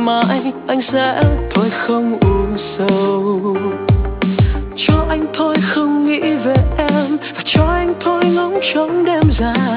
mãi anh sẽ thôi không u sầu. Cho anh thôi không nghĩ về em, và cho anh thôi ngóng trong đêm dài.